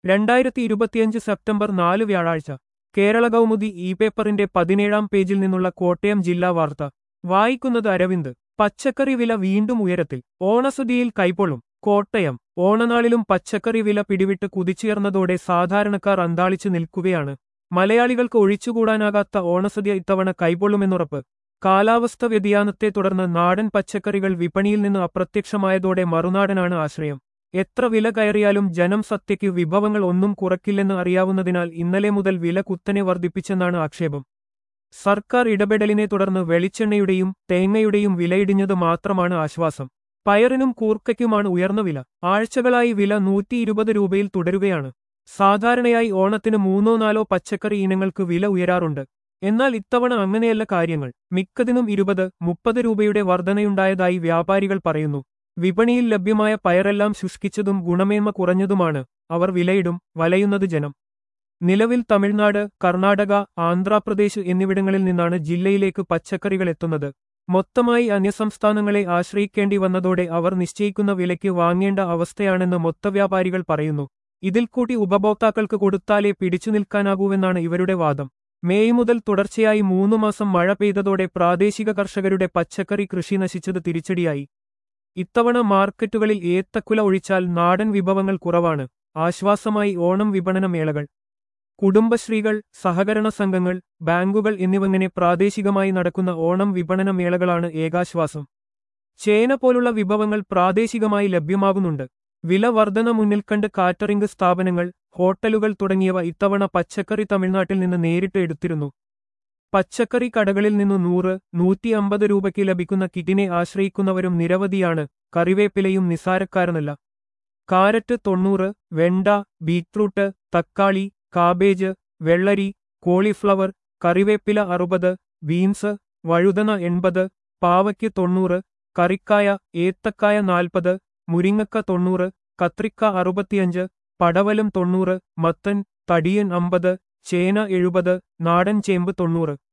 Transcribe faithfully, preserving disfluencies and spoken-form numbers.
രണ്ടായിരത്തി ഇരുപത്തിയഞ്ച് സെപ്റ്റംബർ നാല് വ്യാഴാഴ്ച കേരള കൗമുദി ഇ പേപ്പറിന്റെ പതിനേഴാം പേജിൽ നിന്നുള്ള കോട്ടയം ജില്ലാ വാർത്ത വായിക്കുന്നത് അരവിന്ദ്. പച്ചക്കറി വില വീണ്ടും ഉയരത്തിൽ, ഓണസദ്യയിൽ കൈപ്പൊള്ളും. കോട്ടയം. ഓണനാളിലും പച്ചക്കറി വില പിടിവിട്ട് കുതിച്ചുയർന്നതോടെ സാധാരണക്കാർ അന്താളിച്ചു നിൽക്കുകയാണ്. മലയാളികൾക്ക് ഒഴിച്ചുകൂടാനാകാത്ത ഓണസദ്യ ഇത്തവണ കൈപ്പൊള്ളുമെന്നുറപ്പ്. കാലാവസ്ഥ വ്യതിയാനത്തെ തുടർന്ന് നാടൻ പച്ചക്കറികൾ വിപണിയിൽ നിന്ന് അപ്രത്യക്ഷമായതോടെ മറുനാടനാണ് ആശ്രയം. എത്ര വില കയറിയാലും ജനം സദ്യയ്ക്ക് വിഭവങ്ങൾ ഒന്നും കുറയ്ക്കില്ലെന്ന് അറിയാവുന്നതിനാൽ ഇന്നലെ മുതൽ വില കുത്തനെ വർദ്ധിപ്പിച്ചെന്നാണ് ആക്ഷേപം. സർക്കാർ ഇടപെടലിനെ തുടർന്ന് വെളിച്ചെണ്ണയുടെയും തേങ്ങയുടെയും വിലയിടിഞ്ഞത് മാത്രമാണ് ആശ്വാസം. പയറിനും കൂർക്കയ്ക്കുമാണ് ഉയർന്ന വില. ആഴ്ചകളായി വില നൂറ്റി ഇരുപത് രൂപയിൽ തുടരുകയാണ്. സാധാരണയായി ഓണത്തിന് മൂന്നോ നാലോ പച്ചക്കറി ഇനങ്ങൾക്ക് വില ഉയരാറുണ്ട്. എന്നാൽ ഇത്തവണ അങ്ങനെയല്ല കാര്യങ്ങൾ. മിക്കതിനും ഇരുപത് മുപ്പത് രൂപയുടെ വർധനയുണ്ടായതായി വ്യാപാരികൾ പറയുന്നു. വിപണിയിൽ ലഭ്യമായ പയറെല്ലാം ശുഷ്കിച്ചതും ഗുണമേന്മ കുറഞ്ഞതുമാണ്. അവർ വിലയിടും, വലയുന്നത് ജനം. നിലവിൽ തമിഴ്നാട്, കർണാടക, ആന്ധ്രാപ്രദേശ് എന്നിവിടങ്ങളിൽ നിന്നാണ് ജില്ലയിലേക്ക് പച്ചക്കറികൾ എത്തുന്നത്. മൊത്തമായി അന്യസംസ്ഥാനങ്ങളെ ആശ്രയിക്കേണ്ടി വന്നതോടെ അവർ നിശ്ചയിക്കുന്ന വിലയ്ക്ക് വാങ്ങേണ്ട അവസ്ഥയാണെന്ന് മൊത്തവ്യാപാരികൾ പറയുന്നു. ഇതിൽ കൂട്ടി ഉപഭോക്താക്കൾക്ക് കൊടുത്താലേ പിടിച്ചു നിൽക്കാനാകൂവെന്നാണ് ഇവരുടെ വാദം. മേയ് മുതൽ തുടർച്ചയായി മൂന്നു മാസം മഴ പെയ്തതോടെ പ്രാദേശിക കർഷകരുടെ പച്ചക്കറി കൃഷി നശിച്ചത് തിരിച്ചടിയായി. ഇത്തവണ മാർക്കറ്റുകളിൽ ഏത്തക്കുല ഒഴിച്ചാൽ നാടൻ വിഭവങ്ങൾ കുറവാണ്. ആശ്വാസമായി ഓണം വിപണന മേളകൾ. കുടുംബശ്രീകൾ, സഹകരണ സംഘങ്ങൾ, ബാങ്കുകൾ എന്നിവങ്ങനെ പ്രാദേശികമായി നടക്കുന്ന ഓണം വിപണന മേളകളാണ് ഏകാശ്വാസം. ചേന പോലുള്ള വിഭവങ്ങൾ പ്രാദേശികമായി ലഭ്യമാകുന്നുണ്ട്. വില വർധന മുന്നിൽ കണ്ട് കാറ്ററിംഗ് സ്ഥാപനങ്ങൾ, ഹോട്ടലുകൾ തുടങ്ങിയവ ഇത്തവണ പച്ചക്കറി തമിഴ്നാട്ടിൽ നിന്ന് നേരിട്ട് എടുത്തിരുന്നു. പച്ചക്കറി കടകളിൽ നിന്നു നൂറ് നൂറ്റി അമ്പത് രൂപയ്ക്ക് ലഭിക്കുന്ന കിറ്റിനെ ആശ്രയിക്കുന്നവരും നിരവധിയാണ്. കറിവേപ്പിലയും നിസാരക്കാരനല്ല. കാരറ്റ് തൊണ്ണൂറ്, വെണ്ട, ബീറ്റ്റൂട്ട്, തക്കാളി, കാബേജ്, വെള്ളരി, കോളിഫ്ലവർ, കറിവേപ്പില അറുപത്, ബീൻസ്, വഴുതന എൺപത്, പാവയ്ക്ക് തൊണ്ണൂറ്, കറിക്കായ, ഏത്തക്കായ നാൽപ്പത്, മുരിങ്ങക്ക തൊണ്ണൂറ്, കത്രിക്ക അറുപത്തിയഞ്ച്, പടവലം തൊണ്ണൂറ്, മത്തൻ, തടിയൻ അമ്പത്, ചേന എഴുപത്, നാടൻ ചേമ്പ് തൊണ്ണൂറ്.